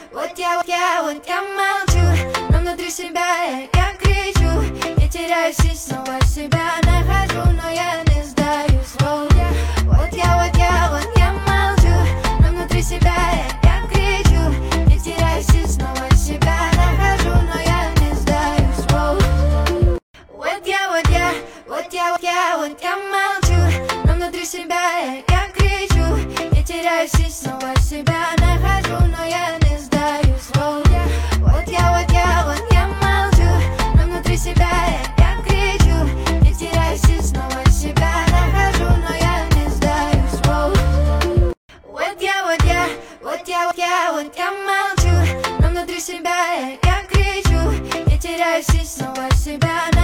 вот я молчу, но внутри себя я кричу. Я теряюсь и снова себя нахожу, но я не сдаюсь. Вот я молчу, но внутри себя я кричу. Я теряюсь и снова себя нахожу, но я не сдаюсь. Вот я молчу, но внутри себя я кричу. Я теряюсь и снова себя нахожу, но я не сдаюсь. Вот я молчу, но внутри себя я кричу. Я теряюсь и снова себя нахожу, но я не сдаюсь. Вот я молчу, но внутри себя я кричу. Я теряюсь и снова себя